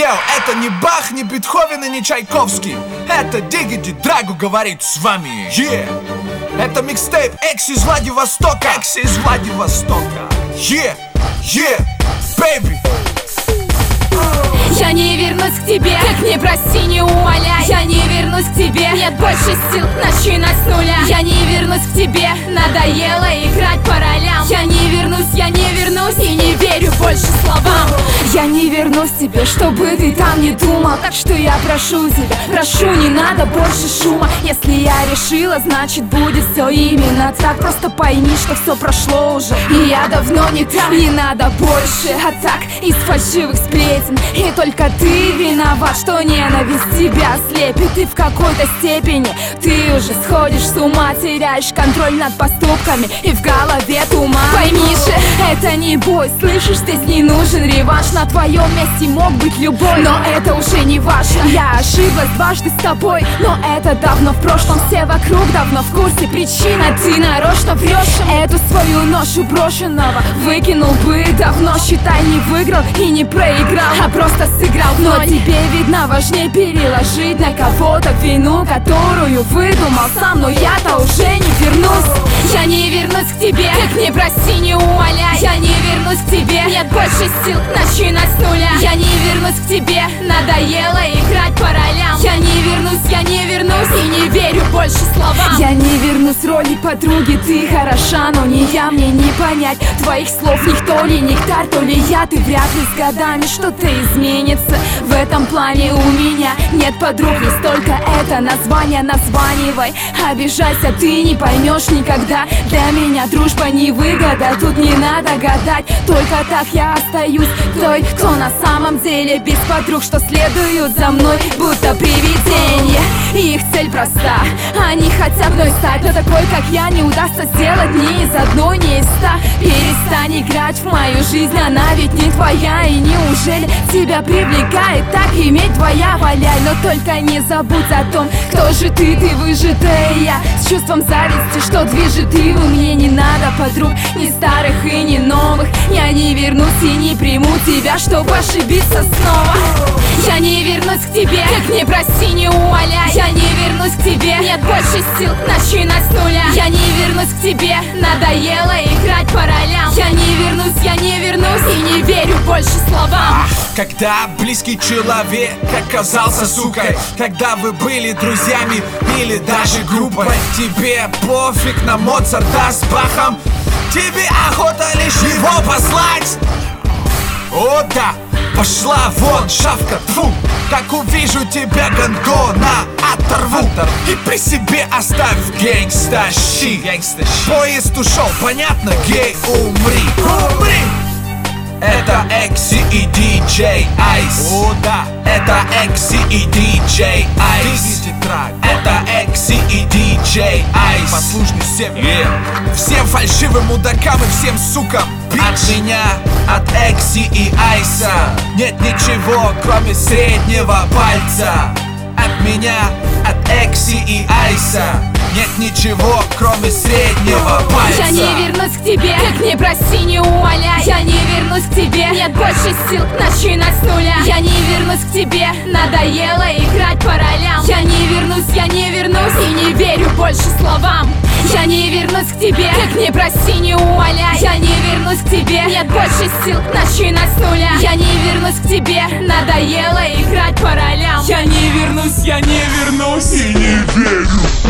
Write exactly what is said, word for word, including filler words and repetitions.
Йоу, это не Бах, не Бетховен и не Чайковский. Это Дигиди Драгу говорит с вами. Yeah. Это микстейп Экси из Владивостока. Экси из Владивостока. Yeah, yeah, baby. Я не вернусь к тебе, как не проси, не умоляй. Я не вернусь к тебе, нет больше сил начинать с нуля. Я не вернусь к тебе, надоело играть по ролям. Я не вернусь, я не вернусь и не верю больше словам. Я не вернусь к тебе, чтобы ты там не думал. Так что я прошу тебя, прошу, не надо больше шума. Если я решила, значит будет все именно так. Просто пойми, что все прошло уже, и я давно не там. Не надо больше атак из фальшивых сплетен. И только ты виноват, что ненависть тебя слепит. И в какой-то степени ты уже сходишь с ума, теряешь контроль над поступками, и в голове туман. Пойми же, это не бой, слышишь, здесь не нужен реванш. На твоем месте мог быть любой, но это уже не важно. Я ошиблась дважды с тобой, но это давно в прошлом. Все вокруг давно в курсе причина, ты нарочно врешь им. Эту свою ношу брошенного выкинул бы давно. Считай, не выиграл и не проиграл, а просто сыграл. Но тебе, видно, важнее переложить на кого-то вину, которую выдумал сам. Но я-то уже не вернусь. Я не вернусь к тебе, как не проси, не умоляй. Я не вернусь к тебе, нет больше сил начинать с нуля. Я не вернусь к тебе, надоело играть по ролям. Я не вернусь, я не вернусь и не верю больше словам. Я не вернусь роли подруги, ты хороша, но не я, мне не понять твоих слов. Никто ли нектар, то ли я, ты вряд ли с годами что-то изменится. В этом плане у меня нет подруг, не столько это название. Названивай, обижайся, ты не поймешь никогда. Для меня дружба не выгода, тут не надо гадать. Только так я остаюсь той, кто на самом деле без подруг, что следуют за мной, будто привидения. И их цель проста, они хотят мной стать, но такой, как я, не удастся сделать ни из одной, ни из ста. Перестань играть в мою жизнь, она ведь не твоя. И неужели тебя привлекает так иметь твоя? Валяй, но только не забудь о том, кто же ты, ты выжатая я. С чувством зависти, что движет, и мне не надо подруг, ни старых и ни новых. Я не вернусь и не приму тебя, чтобы ошибиться снова. Я не вернусь к тебе, как не проси, не умоляй. Я не вернусь к тебе, нет больше сил начинать с нуля. Я не вернусь к тебе, надоело играть по ролям. Я не вернусь, я не вернусь и не верю больше словам. Когда близкий человек оказался сукой, когда вы были друзьями или даже группой, тебе пофиг на Моцарта с Бахом, тебе охота лишь его послать. О да, пошла вон, шавка, тьфу. Как увижу тебя, гондона оторву, и при себе оставь гэнгста щи. Поезд ушел, понятно, гей, умри, умри. Это Экси и Диджей Айс. О да, это Экси и Диджей Айс. Это Экси и Диджей Айс. Послушный всем, yeah. Всем фальшивым мудакам и всем сукам bitch. От меня, от Экси и Айса нет ничего, кроме среднего пальца. От меня, от Экси и Айса нет ничего, кроме среднего пальца. Я не вернусь к тебе, как не проси, не умоляй. Я не вернусь к тебе, нет больше сил начинать с нуля. Я не вернусь к тебе, надоело играть по ролям. Я не вернусь, я не вернусь и не верю больше словам. Я не вернусь к тебе, как не проси, не умоляй. Я не вернусь к тебе, нет больше сил начинать с нуля. Я не вернусь к тебе, надоело играть по ролям. Я не вернусь, я не вернусь и не верю.